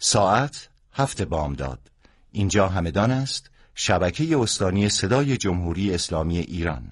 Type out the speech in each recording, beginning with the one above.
ساعت 7 بامداد. اینجا همدان است شبکه استانی صدای جمهوری اسلامی ایران.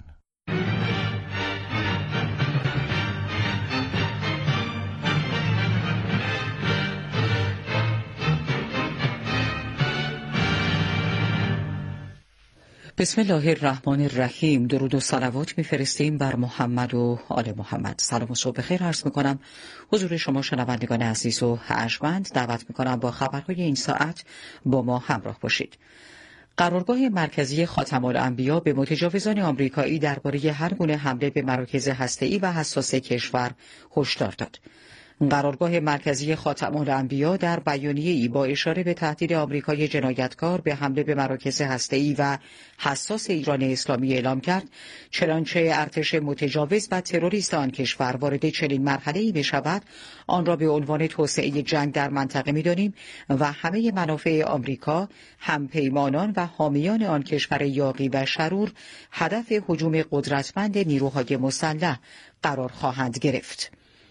بسم الله الرحمن الرحیم. درود و صلوات میفرستیم بر محمد و آل محمد. سلام و صبح خیر عرض میکنم حضور شما شنوندگان عزیز و ارجمند. دعوت میکنم با خبرهای این ساعت با ما همراه باشید. قرارگاه مرکزی خاتم الانبیا به متجاوزان آمریکایی درباره هر گونه حمله به مراکز هسته‌ای و حساس کشور هشدار داد. قرارگاه مرکزی خاتم الانبیا در بیانیه‌ای با اشاره به تهدید آمریکای جنایتکار به حمله به مراکز هسته‌ای و حساس ایران اسلامی اعلام کرد چنانچه ارتش متجاوز و تروریست آن کشور وارد چنین مرحله‌ای بشود آن را به عنوان توسعه جنگ در منطقه می‌دانیم و همه منافع آمریکا، همپیمانان و حامیان آن کشور یاغی و شرور هدف هجوم قدرتمند نیروهای مسلح قرار خواهند گرفت.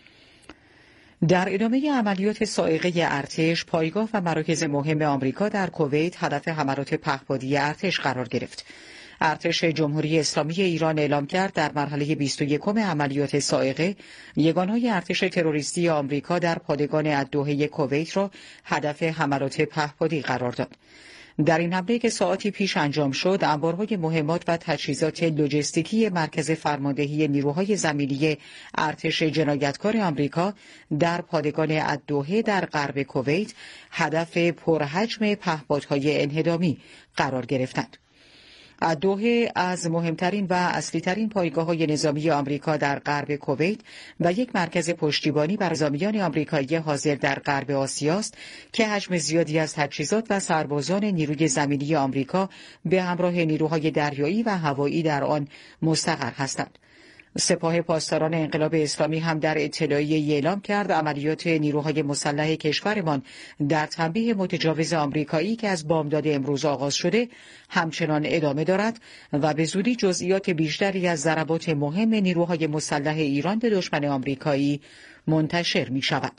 در ادامه عملیات صاعقه ارتش، پایگاه و مراکز مهم آمریکا در کویت هدف حملات پهپادی ارتش قرار گرفت. ارتش جمهوری اسلامی ایران اعلام کرد در مرحله 21 عملیات صاعقه یگانهای ارتش تروریستی آمریکا در پادگان الدوحه کویت را هدف حملات پهپادی قرار داد. در این حمله که ساعتی پیش انجام شد، انبارهای مهمات و تجهیزات لوجستیکی مرکز فرماندهی نیروهای زمینی ارتش جنایتکار آمریکا در پادگان الدوحه در غرب کویت هدف پرحجم پهپادهای انهدامی قرار گرفتند. الدوحه از مهمترین و اصلیترین پایگاه‌های نظامی آمریکا در غرب کویت و یک مرکز پشتیبانی بر نظامیان آمریکایی حاضر در غرب آسیا است که حجم زیادی از تجهیزات و سربازان نیروی زمینی آمریکا به همراه نیروهای دریایی و هوایی در آن مستقر هستند. سپاه پاسداران انقلاب اسلامی هم در اطلاعیه‌ای اعلام کرد عملیات نیروهای مسلح کشورمان در تنبیه متجاوز آمریکایی که از بامداد امروز آغاز شده همچنان ادامه دارد و به زودی جزئیات بیشتری از ضربات مهم نیروهای مسلح ایران به دشمن آمریکایی منتشر می شود.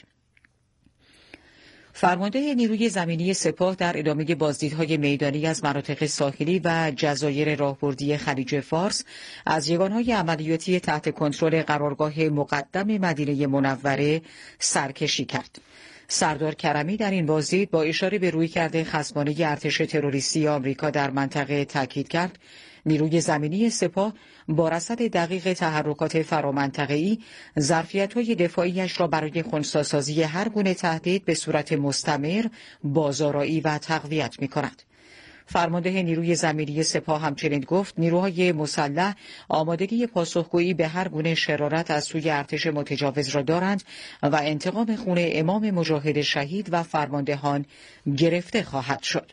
فرمانده نیروی زمینی سپاه در ادامه بازدیدهای میدانی از مناطق ساحلی و جزایر راهبردی خلیج فارس از یگانهای عملیاتی تحت کنترل قرارگاه مقدم مدینه منوره سرکشی کرد. سردار کرمی در این بازدید با اشاره به رویکرد خصمانه ارتش تروریستی آمریکا در منطقه تاکید کرد نیروی زمینی سپاه با رصد دقیق تحرکات فرامنطقه‌ای ظرفیت‌های دفاعیش را برای خنثی‌سازی هر گونه تهدید به صورت مستمر بازآرایی و تقویت می‌کند. فرمانده نیروی زمینی سپاه همچنین گفت نیروهای مسلح آمادگی پاسخگویی به هر گونه شرارت از سوی ارتش متجاوز را دارند و انتقام خون امام مجاهد شهید و فرماندهان گرفته خواهد شد.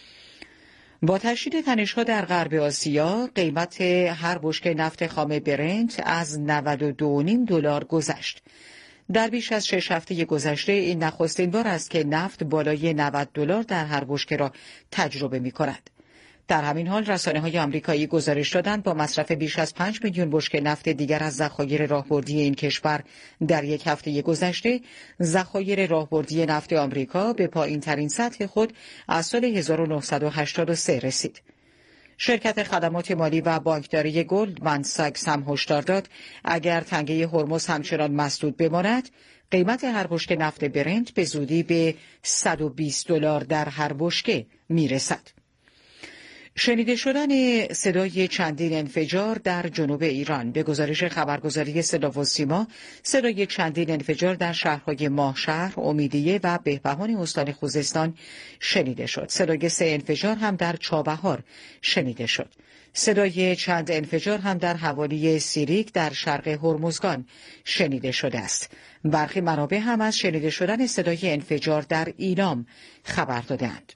با تشدید تنش‌ها در غرب آسیا، قیمت هر بشکه نفت خام برنت از $92.5 گذشت. در بیش از 6 هفته گذشته این نخستین بار است که نفت بالای $90 در هر بشکه را تجربه می‌کند. در همین حال رسانه‌های آمریکایی گزارش دادند با مصرف بیش از 5 میلیون بشکه نفت دیگر از ذخایر راهبردی این کشور در یک هفته گذشته، ذخایر راهبردی نفت آمریکا به پایین‌ترین سطح خود از سال 1983 رسید. شرکت خدمات مالی و بانکداری گلدمن ساکس هم هشدار داد اگر تنگه هرمز همچنان مسدود بماند، قیمت هر بشکه نفت برنت به زودی به $120 در هر بشکه میرسد. شنیده شدن صدای چندین انفجار در جنوب ایران. به گزارش خبرگزاری صدا و سیما، صدای چندین انفجار در شهرهای ماهشهر، امیدیه و بهبهان استان خوزستان شنیده شد. صدای 3 انفجار هم در چابهار شنیده شد. صدای چند انفجار هم در حوالی سیریک در شرق هرمزگان شنیده شده است. برخی منابع هم از شنیده شدن صدای انفجار در ایلام خبر دادند.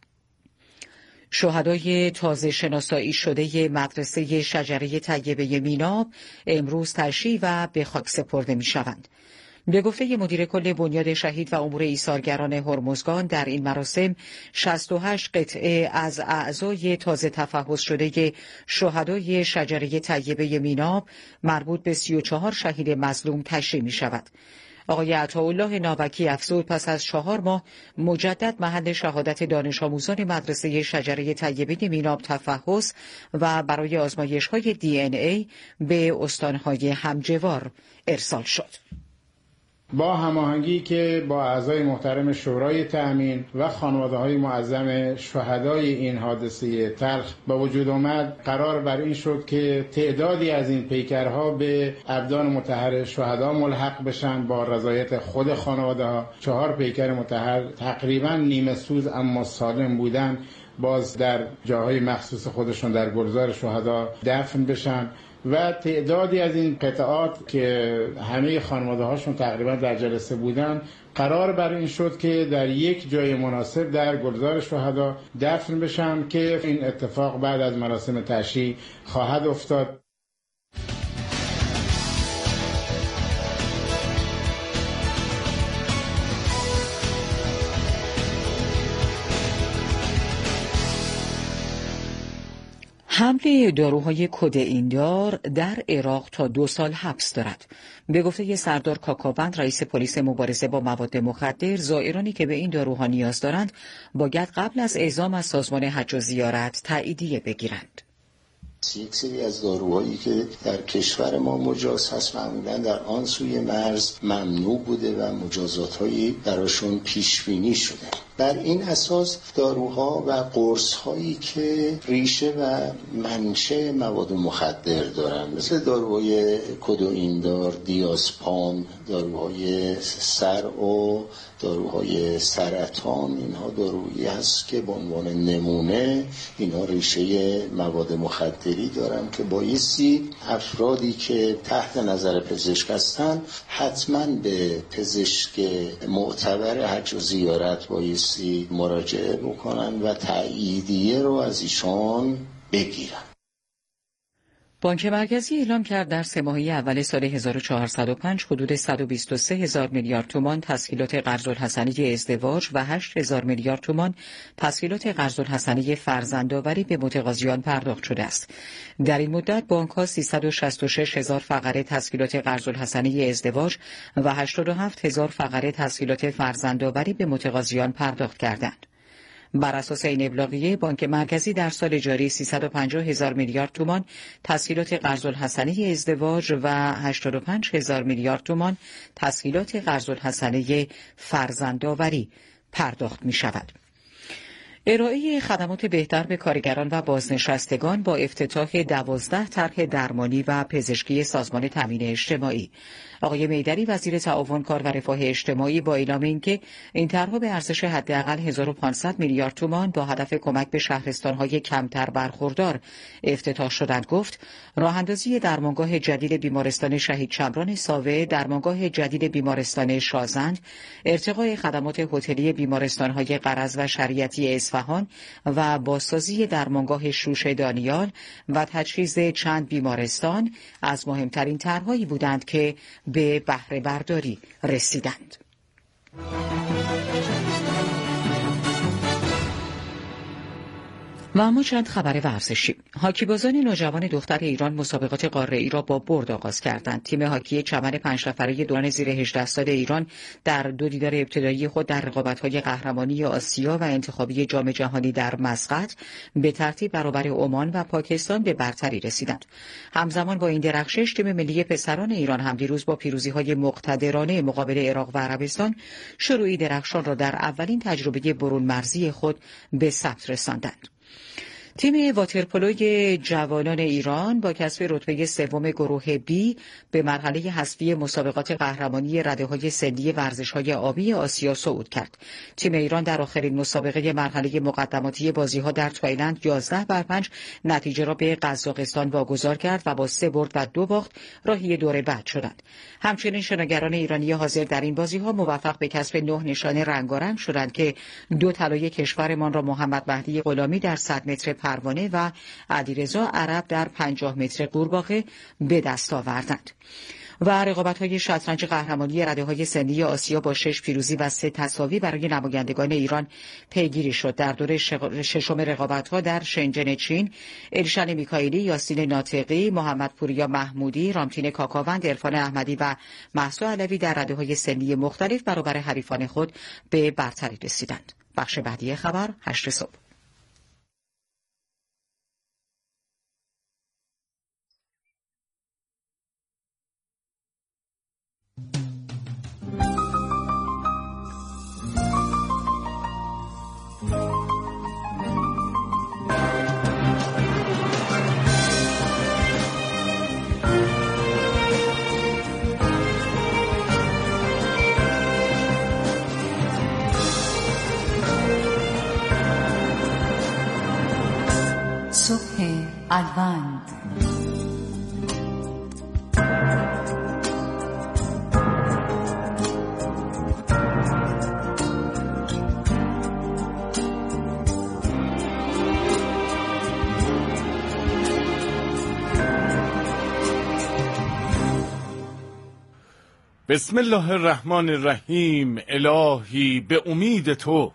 شهدای تازه شناسایی شده مدرسه شجره طیبه میناب امروز تشییع و به خاک سپرده می شوند. به گفته مدیر کل بنیاد شهید و امور ایثارگران هرمزگان در این مراسم 68 قطعه از اعضای تازه تفحص شده شهدای شجره طیبه میناب مربوط به 34 شهید مظلوم تشییع می شود. آقای عطاالله ناوکی افزود پس از 4 ماه مجدد محل شهادت دانش آموزان مدرسه شجره طیبین میناب تفحص و برای آزمایش‌های DNA به استان‌های همجوار ارسال شد. با هماهنگی که با اعضای محترم شورای تأمین و خانواده‌های معظم شهدای این حادثه تلخ با وجود آمد، قرار بر این شد که تعدادی از این پیکرها به ابدان مطهر شهدا ملحق بشن با رضایت خود خانواده‌ها. 4 پیکر مطهر تقریبا نیمه سوز اما سالم بودن باز در جاهای مخصوص خودشون در گلزار شهدا دفن بشن و تعدادی از این قطعات که همه خانواده هاشون تقریبا در جلسه بودن قرار بر این شد که در یک جای مناسب در گلزار شهدا دفن بشن که این اتفاق بعد از مراسم تشییع خواهد افتاد. حمل داروهای کدئیندار در عراق تا 2 سال حبس دارد. به گفته سردار کاکاوند رئیس پلیس مبارزه با مواد مخدر، زائرانی که به این داروها نیاز دارند باید قبل از اعزام از سازمان حج و زیارت تاییدیه بگیرند. یک سری از داروهایی که در کشور ما مجاز هست معمولا در آن سوی مرز ممنوع بوده و مجازات‌هایی براشون پیش بینی شده. بر این اساس داروها و قرص‌هایی که ریشه و منشأ مواد مخدر دارن، مثل داروهای کدئیندار، دیازپام، داروهای سر و داروهای سرطان، اینها دارویی هست که به عنوان نمونه اینها ریشه مواد مخدری دارن که بایستی افرادی که تحت نظر پزشک هستن حتما به پزشک معتبر حج و زیارت بایستی مراجعه بکنن و تاییدیه رو از ایشان بگیرن. بانک مرکزی اعلام کرد در 3 ماهه اول سال 1405 حدود 123,000 میلیارد تومان تسهیلات قرض‌الحسنه ازدواج و 8,000 میلیارد تومان تسهیلات قرض‌الحسنه فرزندآوری به متقاضیان پرداخت شده است. در این مدت بانک‌ها 366,000 فقره تسهیلات قرض‌الحسنه ازدواج و 87,000 فقره تسهیلات فرزندآوری به متقاضیان پرداخت کردند. بر اساس این ابلاغیه بانک مرکزی در سال جاری 350,000 میلیارد تومان تسهیلات قرض‌الحسنه ازدواج و 85,000 میلیارد تومان تسهیلات قرض‌الحسنه فرزندآوری پرداخت می شود. ارائه خدمات بهتر به کارگران و بازنشستگان با افتتاح 12 طرح درمانی و پزشکی سازمان تامین اجتماعی. آقای میدری وزیر تعاون کار و رفاه اجتماعی با اعلام اینکه این طرح‌ها به ارزش حداقل 1500 میلیارد تومان با هدف کمک به شهرستان‌های کمتر برخوردار افتتاح شدند گفت راه‌اندازی درمانگاه جدید بیمارستان شهید شمران ساوه، درمانگاه جدید بیمارستان شازند، ارتقای خدمات هتلی بیمارستان‌های قرض و شریعتی اصفهان و بازسازی درمانگاه شوش دانیال و تجهیز چند بیمارستان از مهمترین طرح‌هایی بودند که به بهره برداری رسیدند. و اما چند خبر ورزشی. هاکیبازان نوجوان دختر ایران مسابقات قاره‌ای را با برد آغاز کردند. تیم هاکی چمن 5 نفره دوران زیر 18 سال ایران در 2 دیدار ابتدایی خود در رقابت‌های قهرمانی آسیا و انتخابی جام جهانی در مسقط به ترتیب برابر عمان و پاکستان به برتری رسیدند. همزمان با این درخشش تیم ملی پسران ایران هم دیروز با پیروزی‌های مقتدرانه مقابل عراق و عربستان شروعی درخشان را در اولین تجربه برون مرزی خود به ثبت رساندند. تیم واترپولوی جوانان ایران با کسب رتبه 3 گروه بی به مرحله حذفی مسابقات قهرمانی رده‌های سنی ورزش‌های آبی آسیا صعود کرد. تیم ایران در آخرین مسابقه مرحله مقدماتی بازی‌ها در تایلند 11-5 نتیجه را به قزاقستان واگذار کرد و با 3 برد و 2 باخت راهی دور بعد شدند. همچنین شناگران ایرانی حاضر در این بازی‌ها موفق به کسب 9 نشان رنگارنگ شدند که 2 طلای کشورمان را محمد مهدی غلامی در 100 متر پروانه و علیرضا عرب در 50 متر قورباغه به دست آوردند. و رقابت‌های شطرنج قهرمانی رده‌های سنی آسیا با 6 پیروزی و 3 تساوی برای نمایندگان ایران پیگیری شد. در دوره ششم رقابت‌ها در شنژن چین، الشن میکائیلی، یاسین ناطقی، محمد پوریا محمودی، رامتین کاکاوند، عرفان احمدی و مهسا علوی در رده‌های سنی مختلف برابر حریفان خود به برتری رسیدند. بخش بعدی خبر 8 صبح. صبح ادوند. بسم الله الرحمن الرحیم. الهی به امید تو.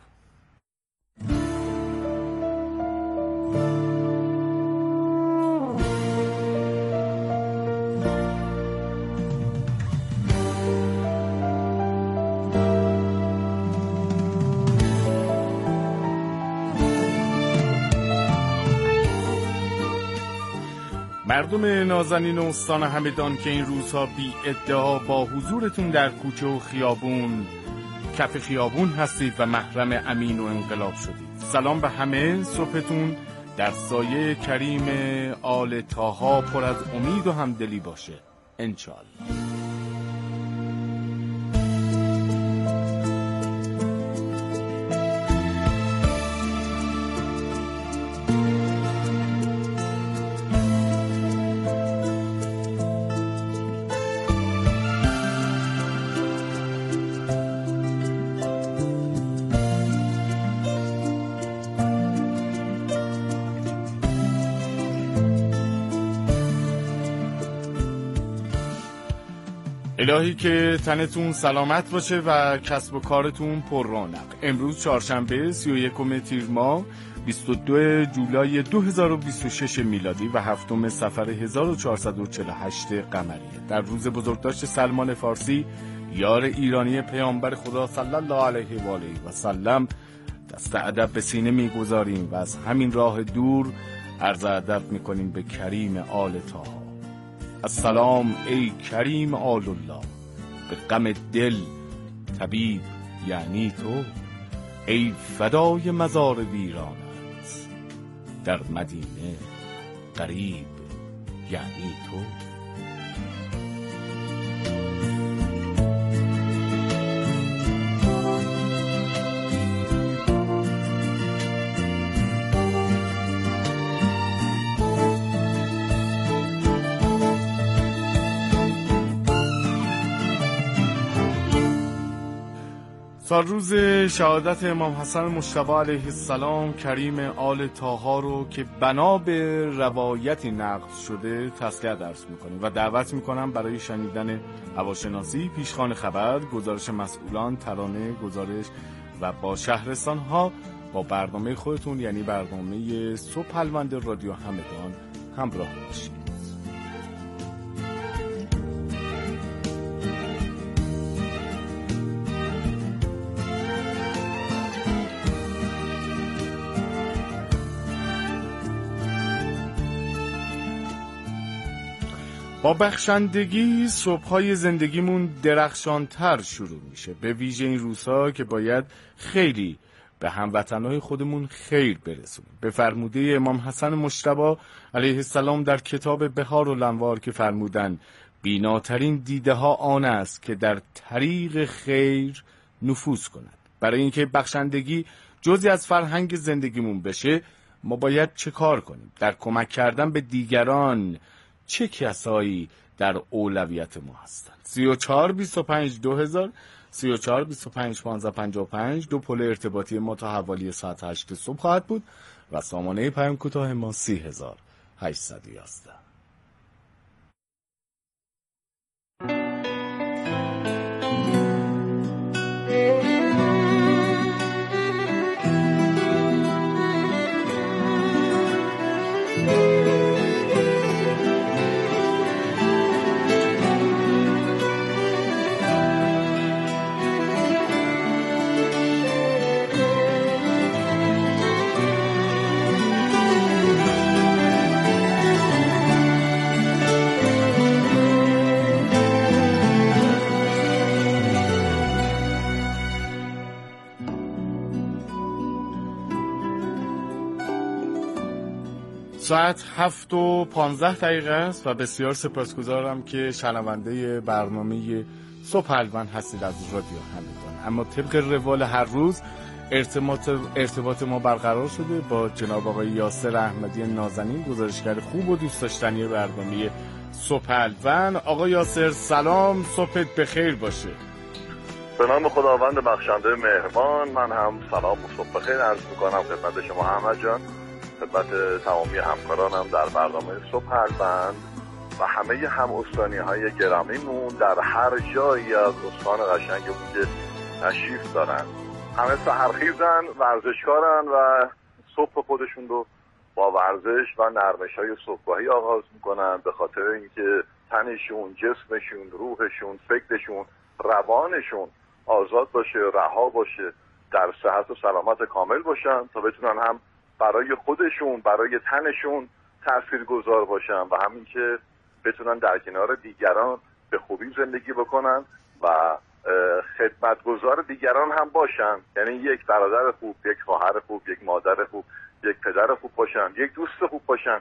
مردم نازنین استان همدان که این روزها بی ادعا با حضورتون در کوچه و خیابون کف خیابون هستید و محرم امین و انقلاب شدید. سلام به همه. صبحتون در سایه کریم آل طاها پر از امید و همدلی باشه انشاءالله. الهی که تنتون سلامت باشه و کسب و کارتون پر رونق. امروز چهارشنبه 31 تیر ماه 22 جولای 2026 میلادی و 7 صفر 1448 قمری. در روز بزرگداشت سلمان فارسی یار ایرانی پیامبر خدا صلی الله علیه و آله و سلم دست ادب به سینه میگذاریم و از همین راه دور عرض ادب میکنیم به کریم آل طاها. السلام ای کریم آل الله، به غم دل طبیب یعنی تو، ای فدای مزار ویرانت در مدینه غریب یعنی تو. سال روز شهادت امام حسن مجتبی علیه السلام کریم آل طاها رو که بنا به روایتی نقل شده تذکره درس میکنیم و دعوت میکنم برای شنیدن هواشناسی، پیشخوان خبر، گزارش مسئولان، ترانه، گزارش و با شهرستان ها با برنامه خودتون یعنی برنامه صبح الوند رادیو همدان همراه باشید. با بخشندگی صبح‌های زندگیمون درخشان‌تر شروع میشه، به ویژه این روزها که باید خیلی به هموطنهای خودمون خیر برسونیم. به فرموده امام حسن مجتبی علیه السلام در کتاب بهار الانوار که فرمودن بیناترین دیده ها آن است که در طریق خیر نفوذ کند. برای اینکه بخشندگی جزئی از فرهنگ زندگیمون بشه ما باید چه کار کنیم؟ در کمک کردن به دیگران چه کسایی در اولویت ما هستند؟ 34 25 2000 34 25 1555 دو پل ارتباطی ما تا حوالی ساعت 8 صبح خواهد بود و سامانه پیام کوتاه ما 30811. ساعت 7:15 است و بسیار سپاسگزارم که شنونده برنامه صبح الوند هستید از رادیو همدان. اما طبق روال هر روز ارتباط ما برقرار شده با جناب آقای یاسر احمدی نازنین، گزارشگر خوب و دوست داشتنی برنامه صبح الوند. آقای یاسر سلام، صبحت بخیر باشه. به نام خداوند بخشنده مهربان، من هم سلام و صبح بخیر عرض میکنم خدمت شما احمد جان، خدمت تمامی همکارانم در برنامه صبح الوند و همه هم استانی‌های گرامیمون در هر جایی از استان قشنگمون که تشریف دارن. همه سحرخیزن، ورزشکارن و صبح خودشون رو با ورزش و نرمش‌های صبحگاهی آغاز میکنن، به خاطر اینکه تنشون، جسمشون، روحشون، فکرشون، روانشون آزاد باشه، رها باشه، در صحت و سلامت کامل باشن تا بتونن هم برای خودشون، برای تنشون تاثیرگذار باشن و همین که بتونن در کنار دیگران به خوبی زندگی بکنن و خدمتگزار دیگران هم باشن. یعنی یک برادر خوب، یک خواهر خوب، یک مادر خوب، یک پدر خوب باشن، یک دوست خوب باشن،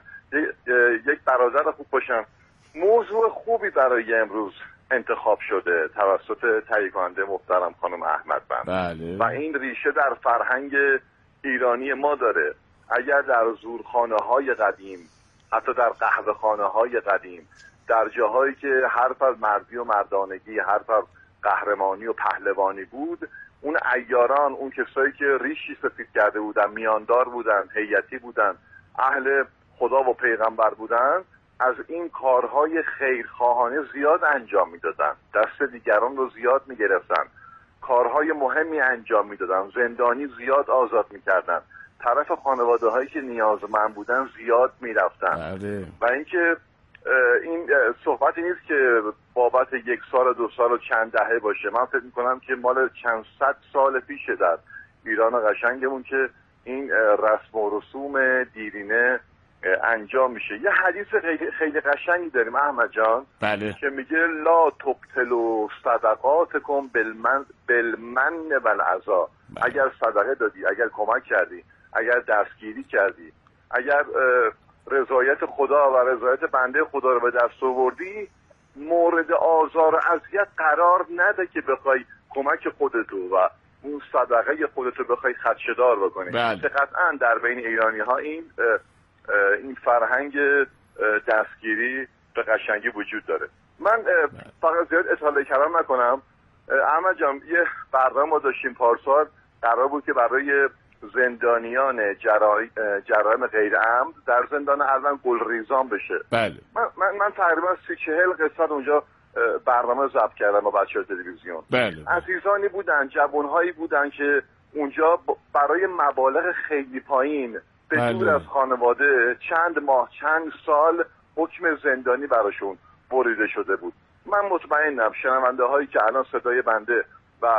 یک برادر خوب باشن. موضوع خوبی برای امروز انتخاب شده توسط تهیه کننده محترم خانم احمدبند. بله. و این ریشه در فرهنگ ایرانی ما داره. اگر در زورخانه‌های قدیم، حتی در قهوه‌خانه‌های قدیم، در جاهایی که حرف از مردی و مردانگی، حرف از قهرمانی و پهلوانی بود، اون عیاران، اون کسایی که ریشی سفید کرده بودن، میاندار بودن، هیئتی بودن، اهل خدا و پیغمبر بودن، از این کارهای خیرخواهانه زیاد انجام میدادن، دست دیگران رو زیاد میگرفتن، کارهای مهمی انجام میدادن، زندانی زیاد آزاد میکردن، طرف خانواده هایی که نیازمند بودن زیاد میرفتن. و اینکه این صحبتی نیست که بابت 1 سال 2 سال و چند دهه باشه. من فکر میکنم که مال چند صد سال پیشه در ایران قشنگمون که این رسم و رسوم دیرینه انجام میشه. یه حدیث خیلی قشنگی داریم احمد جان. بله. که میگه لا تبطلوا صدقاتکم بالمن والعذا. اگر صدقه دادی، اگر کمک کردی، اگر دستگیری کردی، اگر رضایت خدا و رضایت بنده خدا رو به دست آوردی، مورد آزار و اذیت قرار نده که بخوای کمک خودتو و اون صدقه خودتو بخوای خدشه‌دار بکنی. قطعا در بین ایرانی‌ها این فرهنگ دستگیری به قشنگی وجود داره. من فقط زیاد اطاله کلام نکنم. احمد جان، یه برنامه ما داشتیم پارسال، قرار بود که برای زندانیان جرایم غیر عمد در زندان الوند گلریزان بشه. بله. من تقریبا 30-40 قسمت اونجا برنامه ضبط کردم با بچه‌های تلویزیون. بله. عزیزانی بودن، جوانهایی بودن که اونجا برای مبالغ خیلی پایین به دور از خانواده چند ماه، چند سال حکم زندانی براشون بریده شده بود. من مطمئنم شنونده هایی که الان صدای بنده و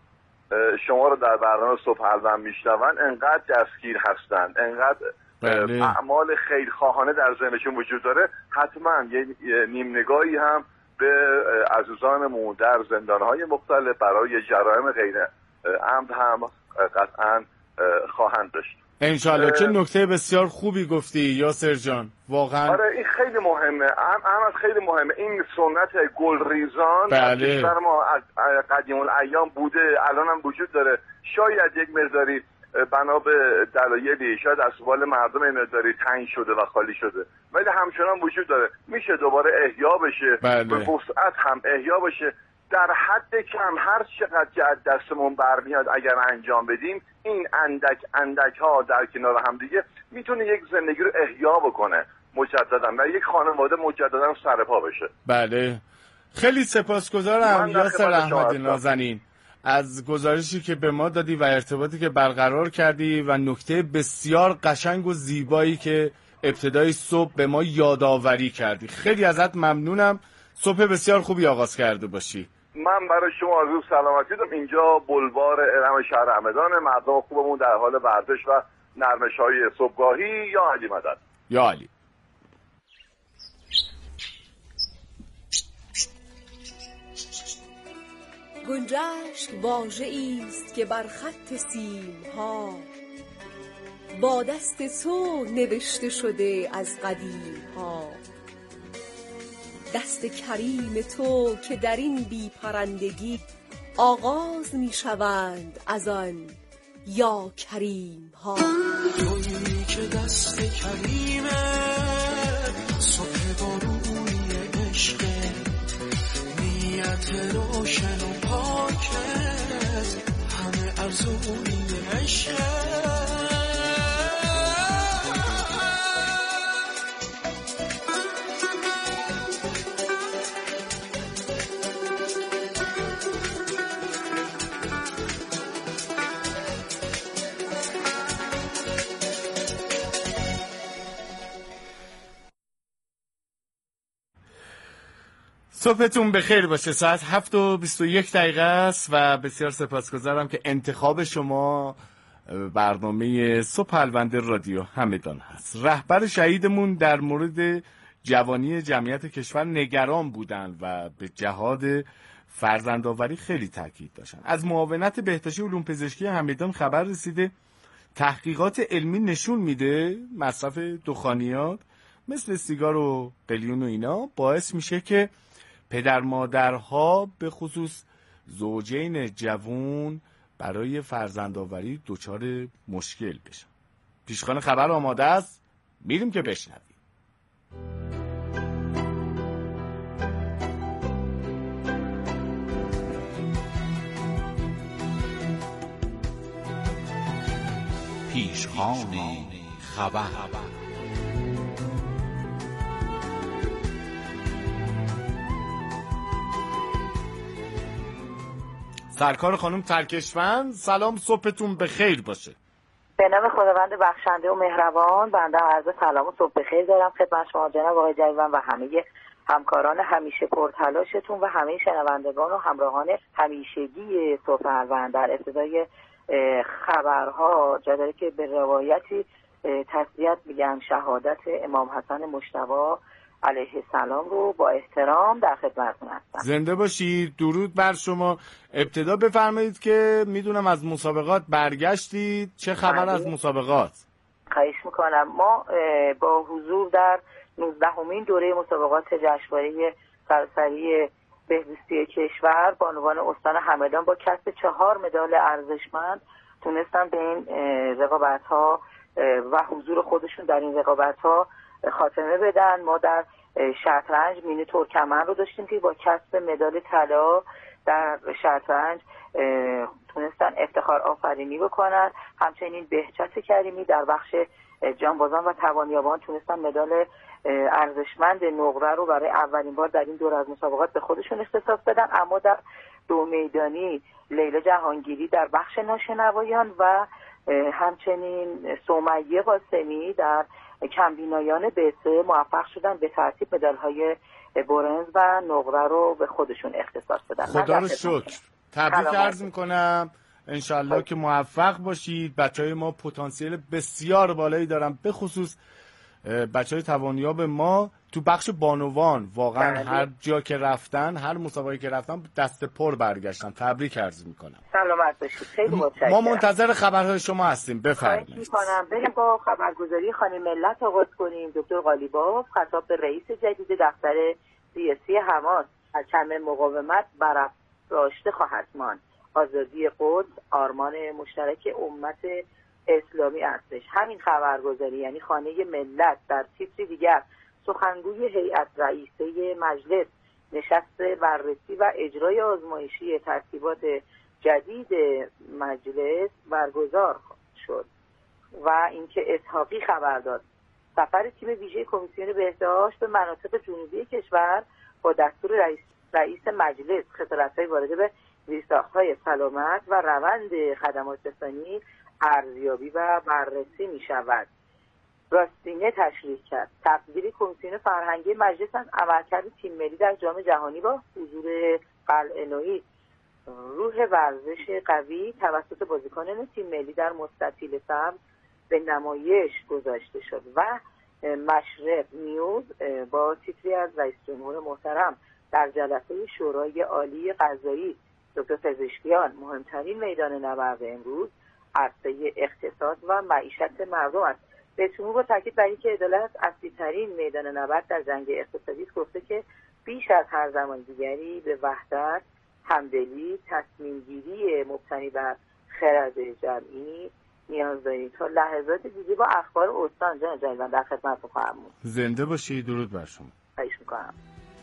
شما رو در برنامه صبح الوند میشنون انقدر دستگیر هستن، انقدر اعمال خیرخواهانه در ذهنشون وجود داره، حتما یه نیم نگاهی هم به عزیزانمون در زندانهای مختلف برای جرایم غیر عمد هم قطعا خواهند داشت. انشالله. چه نکته بسیار خوبی گفتی یاسر جان، واقعا. آره این خیلی مهمه احمد، خیلی مهمه. این سنت گلریزان در کشور ما قدیم الایام بوده، الان هم وجود داره. شاید یک مقداری بنا به دلایلی، شاید اسباب مردم این مقداری تنگ شده و خالی شده، ولی همچنان وجود داره. میشه دوباره احیا بشه، به وسعت هم احیا بشه. در حد کم هر چقدر که از دستمون برمیاد اگر انجام بدیم، این اندک ها در کنار هم دیگه میتونه یک زندگی رو احیا بکنه مجددا و یک خانواده مجددا سرپا بشه. بله. خیلی سپاسگزارم یاسر احمدی نازنین از گزارشی که به ما دادی و ارتباطی که برقرار کردی و نکته بسیار قشنگ و زیبایی که ابتدای صبح به ما یادآوری کردی. خیلی ازت ممنونم. صبح بسیار خوبی آغاز کرده باشی. من برای شما آرزوی سلامتی دارم. اینجا بلوار ارم شهر همدان، مردم خوبمون در حال ورزش و نرمش‌های صبحگاهی. یا علی مدد. یا علی. گنجشک واژه‌ای است که بر خط سیم‌ها با دست تو نوشته شده از قدیم ها. دست کریم تو که در این بی پرندگی آغاز می شوند از آن یا کریم ها. تویی که دست کریمه صبح بارونی عشق، نیت روشن و پاکت همه ارزوی عشق. صبحتون بخیر باشه. ساعت 7:21 است و بسیار سپاسگزارم که انتخاب شما برنامه صبح الوند رادیو همدان هست. رهبر شهیدمون در مورد جوانی جمعیت کشور نگران بودند و به جهاد فرزندآوری خیلی تاکید داشتن. از معاونت بهداشتی علوم پزشکی همدان خبر رسیده تحقیقات علمی نشون میده مصرف دخانیات مثل سیگار و قلیون و اینا باعث میشه که پدر مادرها به خصوص زوجین جوان برای فرزندآوری دچار مشکل بشن. پیشخوان خبر آماده است، میریم که بشنویم. پیشخوان خبر. سرکار خانم ترکشفند، سلام، صبحتون بخیر باشه. به نام خداوند بخشنده و مهربان، بنده عرض سلام و صبح بخیر دارم خدمت شما جناب آقای جلیوان و همه همکاران همیشه پرتلاشتون و همه شنوندگان و همراهان همیشگی صبح الوند. در ابتدای خبرها جا داره که به روایتی تسلیت میگم شهادت امام حسن مجتبی علیه السلام رو با احترام در خدمتتون هستم. زنده باشید. درود بر شما. ابتدا بفرمایید که میدونم از مسابقات برگشتید، چه خبر از مسابقات؟ خواهش میکنم. ما با حضور در 19مین دوره مسابقات جشنواره سراسری بهزیستی کشور بانوان استان همدان با کسب 4 مدال ارزشمند تونستن به این رقابت‌ها و حضور خودشون در این رقابت‌ها خاتمه بدن. ما در شطرنج مینی ترکمن رو داشتیم که با کسب مدال طلا در شطرنج تونستن افتخار آفرینی بکنن. همچنین بهجت کریمی در بخش جانبازان و توانیابان تونستن مدال ارزشمند نقره رو برای اولین بار در این دوره از مسابقات به خودشون اختصاص بدن. اما در دو میدانی لیلا جهانگیری در بخش ناشنوایان و همچنین سمیه قاسمی در کمبینایان B3 موفق شدن به ترتیب مدال‌های برنز و نقره رو به خودشون اختصاص بدن. خدا رو شکر. تبریک عرض میکنم. انشالله که موفق باشید. بچهای ما پتانسیل بسیار بالایی دارن، به خصوص بچهای توانیاب ما تو بخش بانوان. واقعا هر جا که رفتن، هر مسابقه که رفتن دست پر برگشتن. تبریک عرض میکنم. سلامت باشید. خیلی متشکرم. ما منتظر خبرهای شما هستیم. بفرمایید. بریم با خبرگزاری خانم ملت آغاز کنیم. دکتر قالیباف خطاب به رئیس جدید دفتر سیاسی حماس: پرچم مقاومت برافراشته خواهد ماند. آزادی قدس آرمان مشترک امت اسلامی هستش. همین خبرگزاری یعنی خانه ملت در تیتری دیگر سخنگوی هیئت رئیسه مجلس نشست بررسی و اجرای آزمایشی ترتیبات جدید مجلس برگزار شد و اینکه اسحاقی خبر داد سفر تیم ویژه کمیسیون بهداشت به مناطق جنوبی کشور با دستور رئیس مجلس خسارت‌های وارده به زیرساخت‌های سلامت و روند خدمات رسانی ارزیابی و بررسی می شود. راستینه تشریح کرد. تقدیر کمیسیون فرهنگی مجلس از عملکرد تیم ملی در جام جهانی با حضور قلعه‌نویی. روح ورزش قوی توسط بازیکنان تیم ملی در مستطیل سبز به نمایش گذاشته شد و مشرق نیوز با تیتری از رئیس جمهور محترم در جلسه شورای عالی قضایی دکتر پزشکیان مهمترین میدان نبرد امروز عرصه اقتصاد و معیشت مردم است. به شما با تاکید بر اینکه عدالت اصلی‌ترین میدان نبرد در جنگ اقتصادی است، گفته که بیش از هر زمان دیگری به وحدت، همدلی، تصمیم‌گیری مبتنی بر خرد جمعی نیاز داریم. تا لحظات دیگه با اخبار استان جان جلیل در خدمتتون خواهم بود. زنده باشی. درود بر شما. خواهش می‌کنم.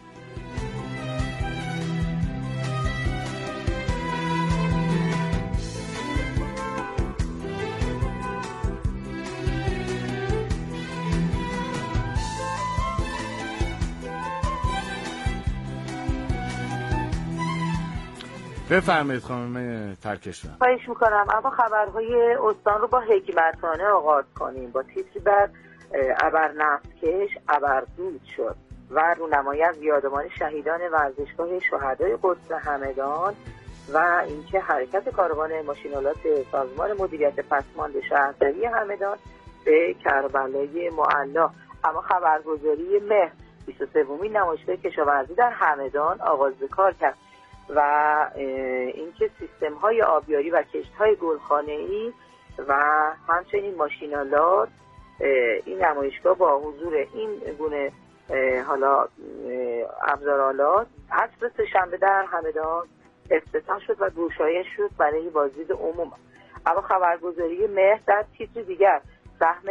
بفرمایید خانم ترکشور. خواهش میکنم. اما خبرهای استان رو با حکمتانه آغاز کنیم. با تیتری بر ابر نفتکش ابردود شد و رونمایی از یادمان شهیدان ورزشگاه شهدای قدس همدان و اینکه حرکت کاروان ماشین‌آلات سازمان مدیریت پسماند شهرداری همدان به کربلای معلا. اما خبرگزاری مهر 23مین نمایشگاه کشاورزی در همدان آغاز کار کرد و اینکه سیستم‌های آبیاری و کشت‌های گلخانه‌ای و همچنین ماشین‌آلات این نمایشگاه با حضور این گونه حالا ابزارآلات عصر سه‌شنبه در همدان افتتاح شد و گشایش شد برای بازدید عموم. اما خبرگزاری مهر در تیتر دیگر سهم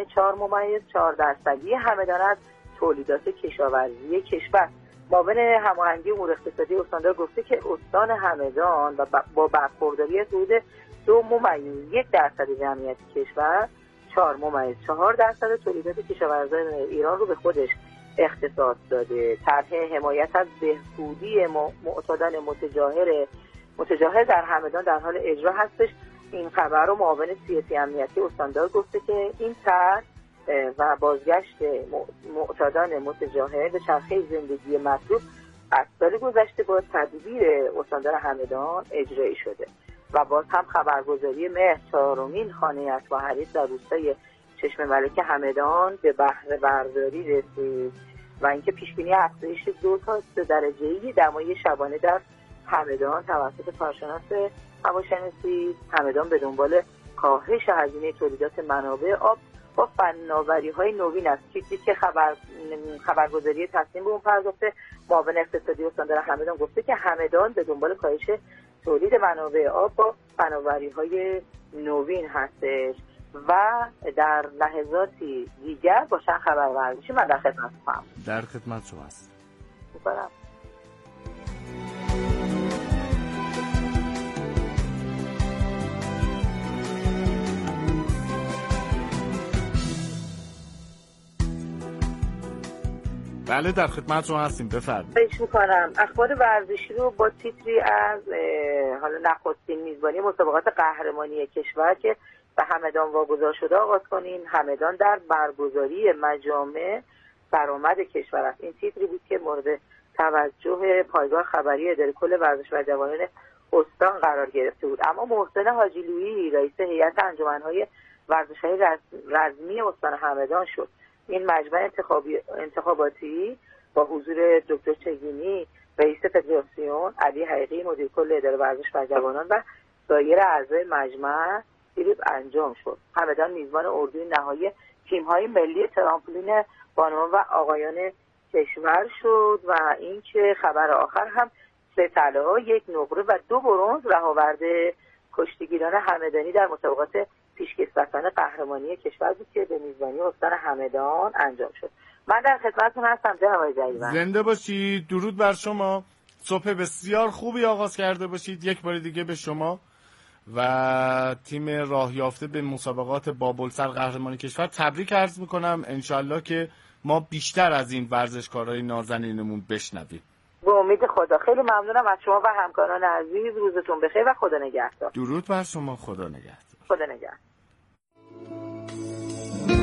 4.4% همدان از تولیدات کشاورزی کشور. معاون هماهنگی امور اقتصادی استاندار گفته که استان همدان و با برخورداری حدود 2.1% جمعیت کشور 4.4% تولیدات کشاورزان ایران رو به خودش اختصاص داده. طرح حمایت از بهبودی معتادان متجاهل در همدان در حال اجرا هستش. این خبر رو معاون سیاسی امنیتی استاندار گفته که این طرح و بازگشت معتادان متجاهل به چرخه زندگی مطلوب از سال گذشته با تدبیر استاندار همدان اجرایی شده. و باز هم خبرگزاری مهر 4مین خانه اتباع حریص در روستای چشم ملک همدان به بهره برداری رسید و اینکه پیشبینی افزایش 2 تا 3 درجه‌ای دمای شبانه در همدان توسط کارشناس هواشناسی همدان به دنبال کاهش هزینه تولیدات منابع آب با فناوری‌های نوین است. چیزی که خبرگزاری تصمیم به اون پرداخته. معاون اقتصادی استاندار همدان گفته که همدان به دنبال کاهش تولید منابع آب با فناوری‌های نوین هستش و در لحظاتی دیگر با چند خبر ورزشی من در خدمت هستم. در خدمت شما هستم. بله در خدمت شما هستیم. بفرمایید. خواهش می‌کنم. اخبار ورزشی رو با تیتری از حالا نخستین میزبانی مسابقات قهرمانی کشور که به همدان واگذار شده آغاز کنیم. همدان در برگزاری مجامع برآمد کشور است. این تیتری بود که مورد توجه پایگاه خبری اداره کل ورزش و جوانان استان قرار گرفته بود. اما محسن حاجیلویی رئیس هیئت انجمن‌های ورزش‌های رزمی استان همدان شد. این مجمع انتخاباتی با حضور دکتر چگینی رئیس فدراسیون، علی حقیقی مدیر کل اداره ورزش و جوانان و سایر اعضای مجمع دیروز انجام شد. همدان میزبان اردوی نهایی تیم‌های ملی ترامپولین بانوان و آقایان کشور شد و اینکه خبر آخر هم 3 طلا، 1 نقره و 2 برنز رهاورده کشتیگیران همدانی در مسابقات پیشکسوتان قهرمانی کشور بود که به میزبانی استان همدان انجام شد. من در خدمتتون هستم جناب آقای جلیلی. زنده باشید. درود بر شما. صبح بسیار خوبی آغاز کرده باشید. یک بار دیگه به شما و تیم راه یافته به مسابقات بابلسر قهرمانی کشور تبریک عرض میکنم. انشالله که ما بیشتر از این ورزشکارای نازنینمون بشنویم. به امید خدا. خیلی ممنونم از شما و همکاران عزیز. روزتون بخیر و خدا نگهدار. درود بر شما. خدا نگهدار. خدا نگهدار.